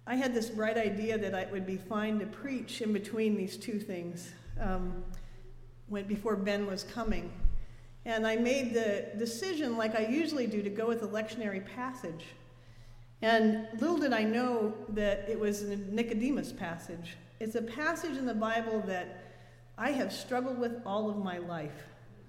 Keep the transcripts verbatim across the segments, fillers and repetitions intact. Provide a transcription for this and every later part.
I had this bright idea that it would be fine to preach in between these two things um, when before Ben was coming. And I made the decision, like I usually do, to go with a lectionary passage. And little did I know that it was a Nicodemus passage. It's a passage in the Bible that I have struggled with all of my life,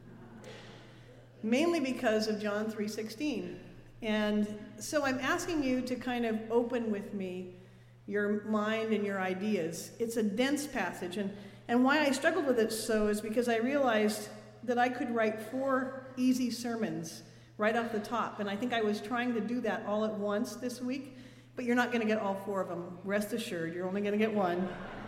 mainly because of John three sixteen. And so I'm asking you to kind of open with me your mind and your ideas. It's a dense passage, and, and why I struggled with it so is because I realized that I could write four easy sermons right off the top, and I think I was trying to do that all at once this week, but you're not going to get all four of them. Rest assured, you're only going to get one.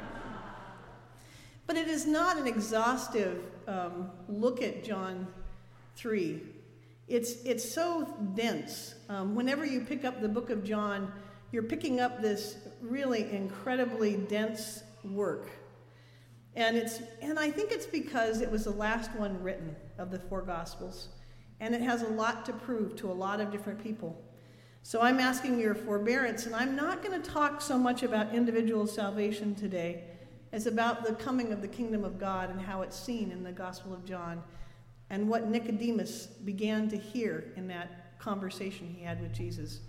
But it is not an exhaustive um, look at John three. It's, it's so dense. Um, whenever you pick up the book of John, you're picking up this really incredibly dense work. And it's and I think it's because it was the last one written of the four Gospels. And it has a lot to prove to a lot of different people. So I'm asking your forbearance, and I'm not going to talk so much about individual salvation today as about the coming of the kingdom of God and how it's seen in the Gospel of John and what Nicodemus began to hear in that conversation he had with Jesus.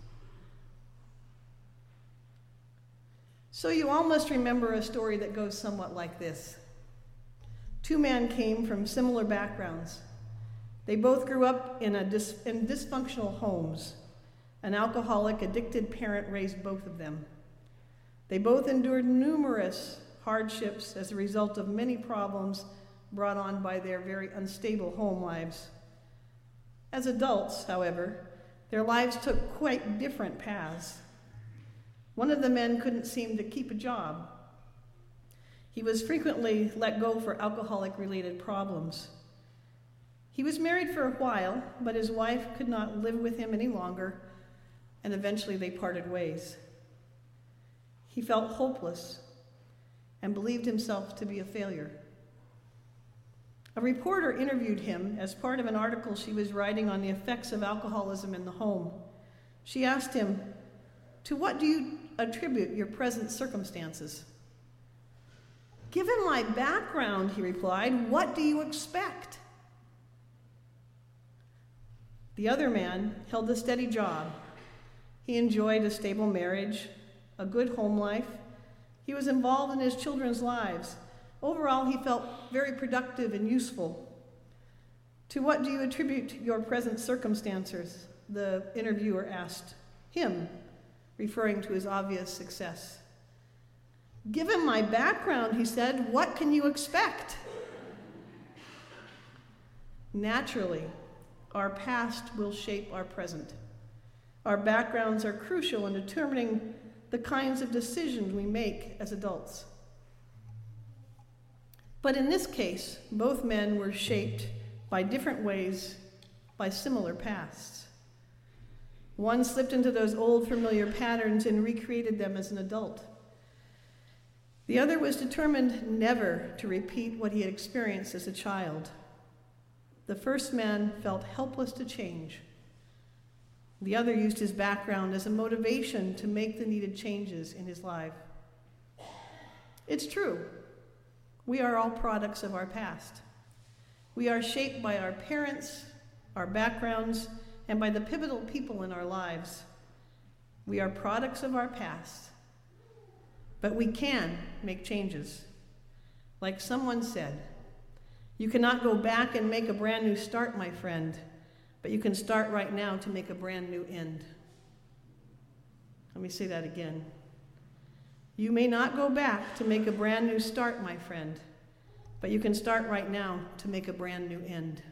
So you all must remember a story that goes somewhat like this. Two men came from similar backgrounds. They both grew up in, a dis- in dysfunctional homes. An alcoholic, addicted parent raised both of them. They both endured numerous hardships as a result of many problems brought on by their very unstable home lives. As adults, however, their lives took quite different paths. One of the men couldn't seem to keep a job. He was frequently let go for alcoholic-related problems. He was married for a while, but his wife could not live with him any longer, and eventually they parted ways. He felt hopeless and believed himself to be a failure. A reporter interviewed him as part of an article she was writing on the effects of alcoholism in the home. She asked him, "To what do you attribute your present circumstances?" "Given my background," he replied, "what do you expect?" The other man held a steady job. He enjoyed a stable marriage, a good home life. He was involved in his children's lives. Overall, he felt very productive and useful. "To what do you attribute your present circumstances?" the interviewer asked him, referring to his obvious success. "Given my background," he said, "what can you expect?" Naturally, our past will shape our present. Our backgrounds are crucial in determining the kinds of decisions we make as adults. But in this case, both men were shaped by different ways by similar pasts. One slipped into those old familiar patterns and recreated them as an adult. The other was determined never to repeat what he had experienced as a child. The first man felt helpless to change. The other used his background as a motivation to make the needed changes in his life. It's true. We are all products of our past. We are shaped by our parents, our backgrounds, and by the pivotal people in our lives. We are products of our past. But we can make changes. Like someone said, you cannot go back and make a brand new start, my friend, but you can start right now to make a brand new end. Let me say that again. You may not go back to make a brand new start, my friend, but you can start right now to make a brand new end.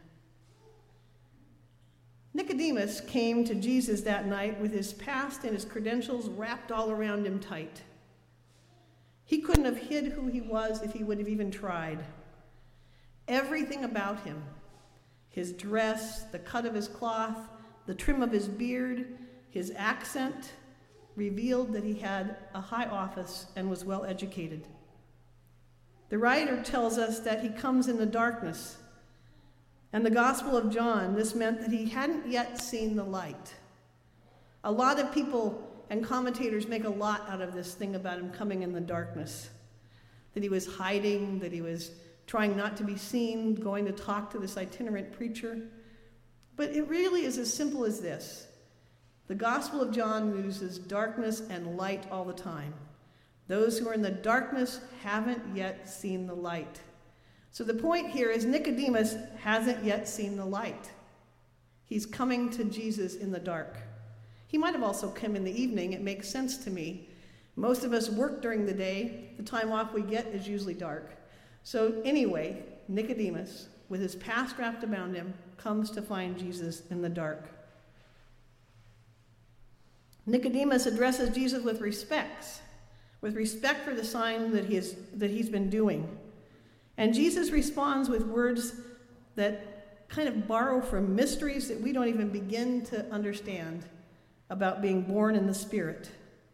Nicodemus came to Jesus that night with his past and his credentials wrapped all around him tight. He couldn't have hid who he was if he would have even tried. Everything about him, his dress, the cut of his cloth, the trim of his beard, his accent, revealed that he had a high office and was well educated. The writer tells us that he comes in the darkness. And the Gospel of John, this meant that he hadn't yet seen the light. A lot of people and commentators make a lot out of this thing about him coming in the darkness. That he was hiding, that he was trying not to be seen, going to talk to this itinerant preacher. But it really is as simple as this. The Gospel of John uses darkness and light all the time. Those who are in the darkness haven't yet seen the light. So the point here is Nicodemus hasn't yet seen the light. He's coming to Jesus in the dark. He might have also come in the evening. It makes sense to me. Most of us work during the day. The time off we get is usually dark. So anyway, Nicodemus, with his past wrapped around him, comes to find Jesus in the dark. Nicodemus addresses Jesus with respect, with respect for the sign that he is, that he's been doing. And Jesus responds with words that kind of borrow from mysteries that we don't even begin to understand about being born in the Spirit.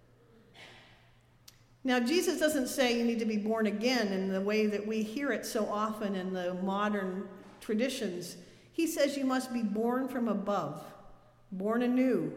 Now, Jesus doesn't say you need to be born again in the way that we hear it so often in the modern traditions. He says you must be born from above, born anew.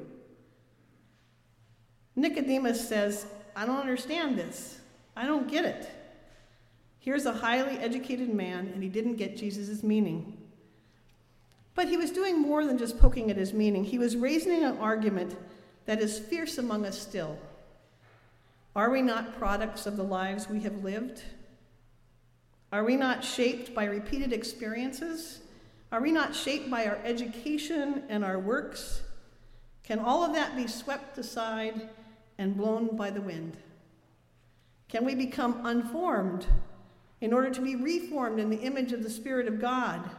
Nicodemus says, I don't understand this. I don't get it. Here's a highly educated man, and he didn't get Jesus' meaning. But he was doing more than just poking at his meaning. He was raising an argument that is fierce among us still. Are we not products of the lives we have lived? Are we not shaped by repeated experiences? Are we not shaped by our education and our works? Can all of that be swept aside and blown by the wind? Can we become unformed in order to be reformed in the image of the Spirit of God?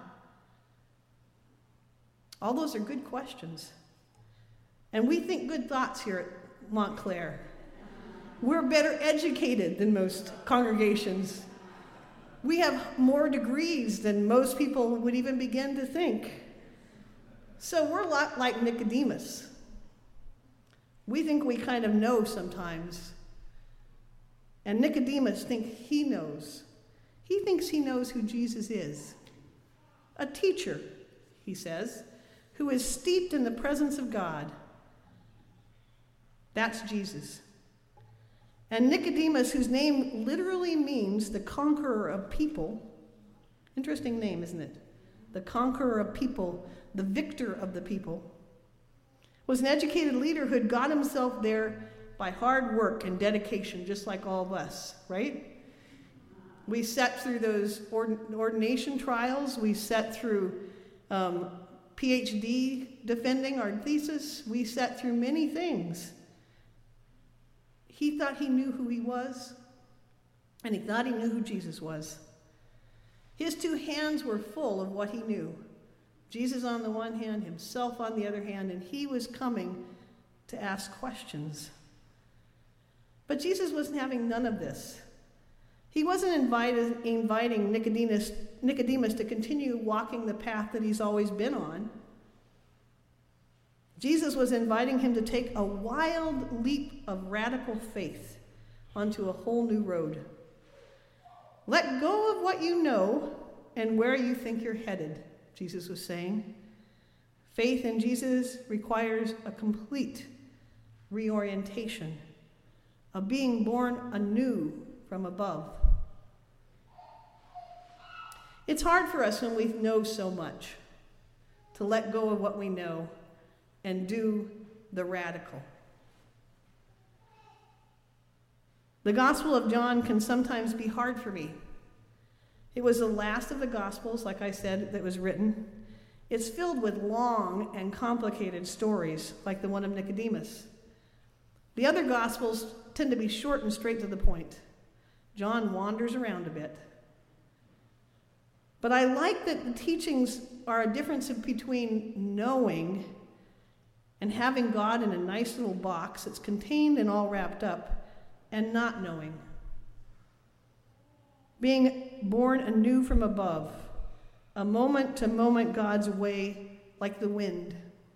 All those are good questions. And we think good thoughts here at Montclair. We're better educated than most congregations. We have more degrees than most people would even begin to think. So we're a lot like Nicodemus. We think we kind of know sometimes. And Nicodemus thinks he knows. He thinks he knows who Jesus is. A teacher, he says, who is steeped in the presence of God. That's Jesus. And Nicodemus, whose name literally means the conqueror of people, interesting name, isn't it? The conqueror of people, the victor of the people, was an educated leader who had got himself there by hard work and dedication, just like all of us, right? We sat through those ord- ordination trials. We sat through um, P H D defending our thesis. We sat through many things. He thought he knew who he was, and he thought he knew who Jesus was. His two hands were full of what he knew. Jesus on the one hand, himself on the other hand, and he was coming to ask questions. But Jesus wasn't having none of this. He wasn't invited, inviting Nicodemus, Nicodemus to continue walking the path that he's always been on. Jesus was inviting him to take a wild leap of radical faith onto a whole new road. Let go of what you know and where you think you're headed, Jesus was saying. Faith in Jesus requires a complete reorientation, a being born anew from above. It's hard for us when we know so much to let go of what we know and do the radical. The Gospel of John can sometimes be hard for me. It was the last of the Gospels, like I said, that was written. It's filled with long and complicated stories, like the one of Nicodemus. The other Gospels tend to be short and straight to the point. John wanders around a bit. But I like that the teachings are a difference between knowing and having God in a nice little box that's contained and all wrapped up, and not knowing. Being born anew from above, a moment-to-moment God's way like the wind.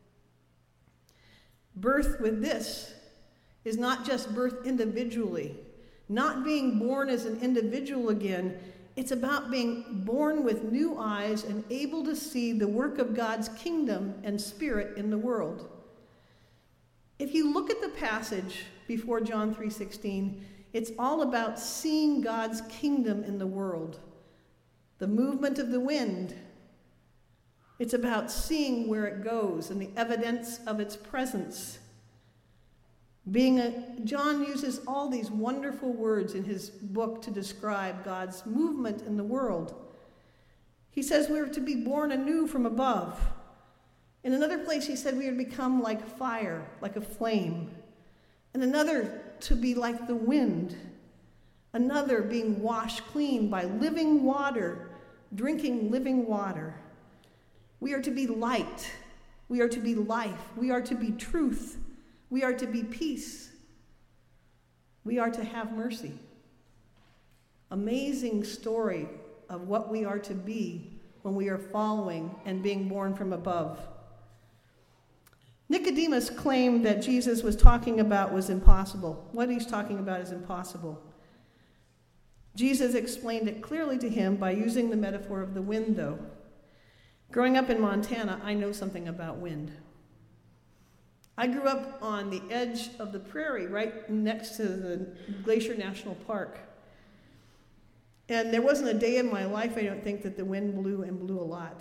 Birth with this is not just birth individually, not being born as an individual again. It's about being born with new eyes and able to see the work of God's kingdom and spirit in the world. If you look at the passage before John three sixteen, it's all about seeing God's kingdom in the world. The movement of the wind. It's about seeing where it goes and the evidence of its presence. Being a, John uses all these wonderful words in his book to describe God's movement in the world. He says we're to be born anew from above. In another place, he said we are to become like fire, like a flame. And another, to be like the wind. Another, being washed clean by living water, drinking living water. We are to be light. We are to be life. We are to be truth. We are to be peace. We are to have mercy. Amazing story of what we are to be when we are following and being born from above. Nicodemus claimed that Jesus was talking about was impossible. What he's talking about is impossible. Jesus explained it clearly to him by using the metaphor of the wind, though. Growing up in Montana, I know something about wind. I grew up on the edge of the prairie, right next to the Glacier National Park. And there wasn't a day in my life, I don't think, that the wind blew and blew a lot.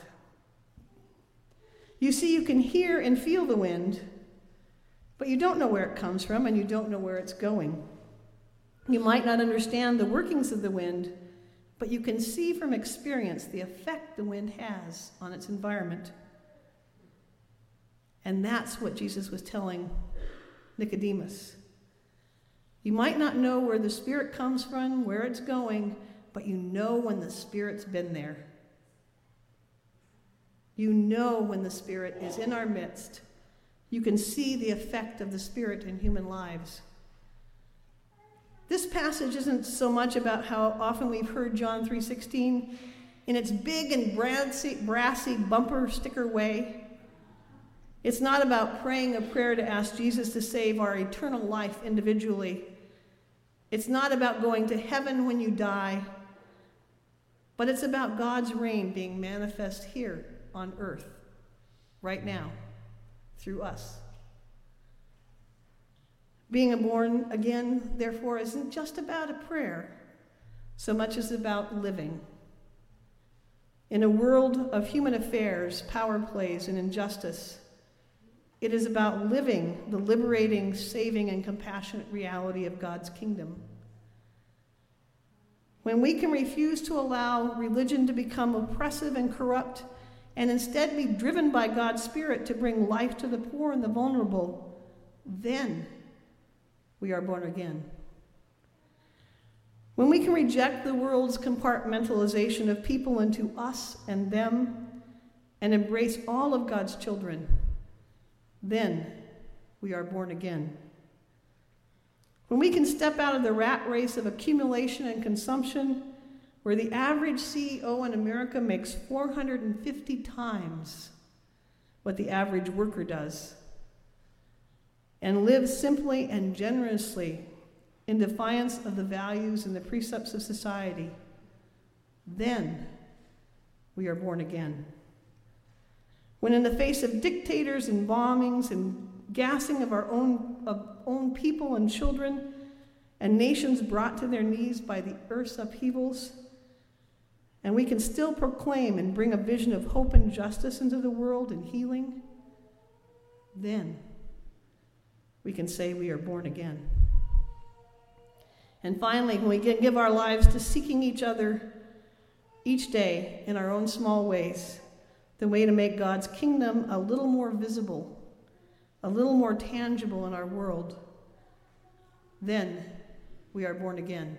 You see, you can hear and feel the wind, but you don't know where it comes from and you don't know where it's going. You might not understand the workings of the wind, but you can see from experience the effect the wind has on its environment. And that's what Jesus was telling Nicodemus. You might not know where the Spirit comes from, where it's going, but you know when the Spirit's been there. You know when the Spirit is in our midst. You can see the effect of the Spirit in human lives. This passage isn't so much about how often we've heard John three sixteen in its big and brassy, brassy bumper sticker way. It's not about praying a prayer to ask Jesus to save our eternal life individually. It's not about going to heaven when you die, but it's about God's reign being manifest here on earth, right now, through us. Being born again, therefore, isn't just about a prayer, so much as about living. In a world of human affairs, power plays, and injustice, it is about living the liberating, saving, and compassionate reality of God's kingdom. When we can refuse to allow religion to become oppressive and corrupt, and instead be driven by God's Spirit to bring life to the poor and the vulnerable, then we are born again. When we can reject the world's compartmentalization of people into us and them and embrace all of God's children, then we are born again. When we can step out of the rat race of accumulation and consumption, where the average C E O in America makes four hundred fifty times what the average worker does, and live simply and generously in defiance of the values and the precepts of society, then we are born again. When in the face of dictators and bombings and gassing of our own, of own people and children, and nations brought to their knees by the earth's upheavals, and we can still proclaim and bring a vision of hope and justice into the world and healing, then we can say we are born again. And finally, when we can give our lives to seeking each other each day in our own small ways, the way to make God's kingdom a little more visible, a little more tangible in our world, then we are born again.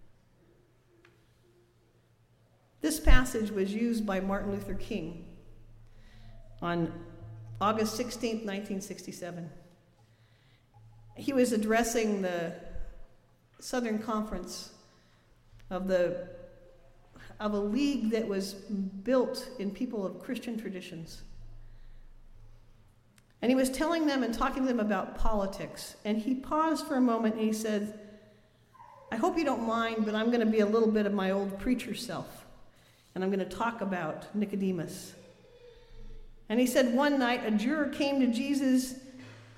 This passage was used by Martin Luther King on August sixteenth, nineteen sixty-seven. He was addressing the Southern Conference of the of a league that was built in people of Christian traditions. And he was telling them and talking to them about politics. And he paused for a moment and he said, I hope you don't mind, but I'm going to be a little bit of my old preacher self. And I'm going to talk about Nicodemus. And he said one night a juror came to Jesus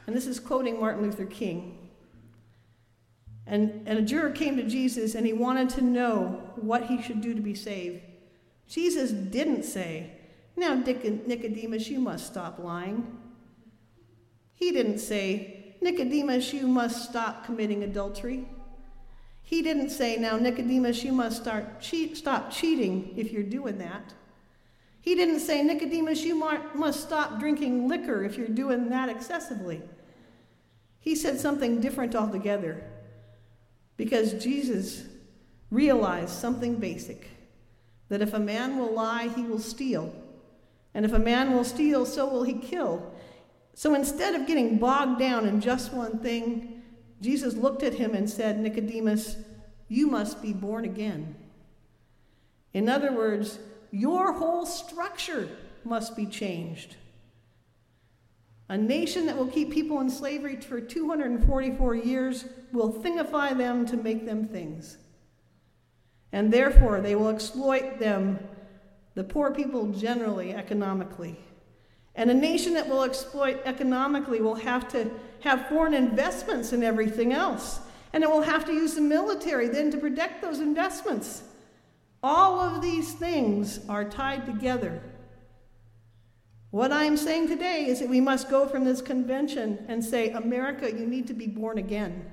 And this is quoting Martin Luther King. And, and a juror came to Jesus and he wanted to know what he should do to be saved. Jesus didn't say, "Now, Nicodemus, you must stop lying." He didn't say, "Nicodemus, you must stop committing adultery." He didn't say, "Now, Nicodemus, you must start cheat, stop cheating if you're doing that." He didn't say, "Nicodemus, you must stop drinking liquor if you're doing that excessively." He said something different altogether, because Jesus realized something basic, that if a man will lie, he will steal. And if a man will steal, so will he kill. So instead of getting bogged down in just one thing, Jesus looked at him and said, "Nicodemus, you must be born again." In other words, your whole structure must be changed. A nation that will keep people in slavery for two hundred forty-four years will thingify them to make them things. And therefore, they will exploit them, the poor people generally, economically. And a nation that will exploit economically will have to have foreign investments in everything else. And it will have to use the military then to protect those investments. All of these things are tied together. What I'm saying today is that we must go from this convention and say, "America, you need to be born again."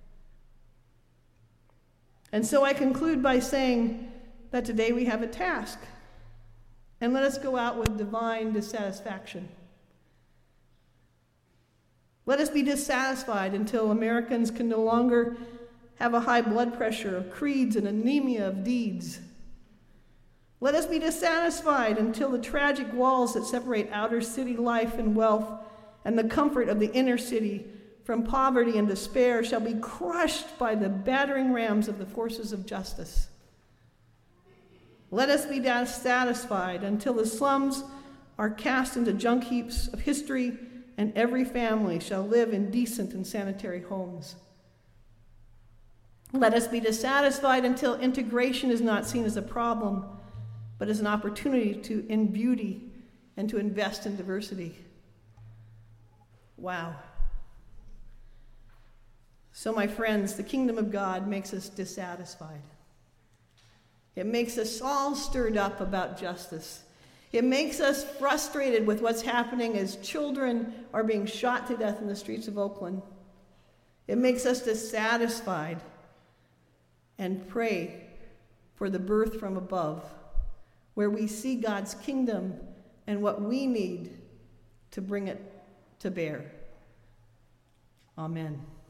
And so I conclude by saying that today we have a task. And let us go out with divine dissatisfaction. Let us be dissatisfied until Americans can no longer have a high blood pressure of creeds and anemia of deeds. Let us be dissatisfied until the tragic walls that separate outer city life and wealth and the comfort of the inner city from poverty and despair shall be crushed by the battering rams of the forces of justice. Let us be dissatisfied until the slums are cast into junk heaps of history and every family shall live in decent and sanitary homes. Let us be dissatisfied until integration is not seen as a problem, but as an opportunity to in beauty and to invest in diversity. Wow. So, my friends, the kingdom of God makes us dissatisfied. It makes us all stirred up about justice. It makes us frustrated with what's happening as children are being shot to death in the streets of Oakland. It makes us dissatisfied and pray for the birth from above, where we see God's kingdom and what we need to bring it to bear. Amen.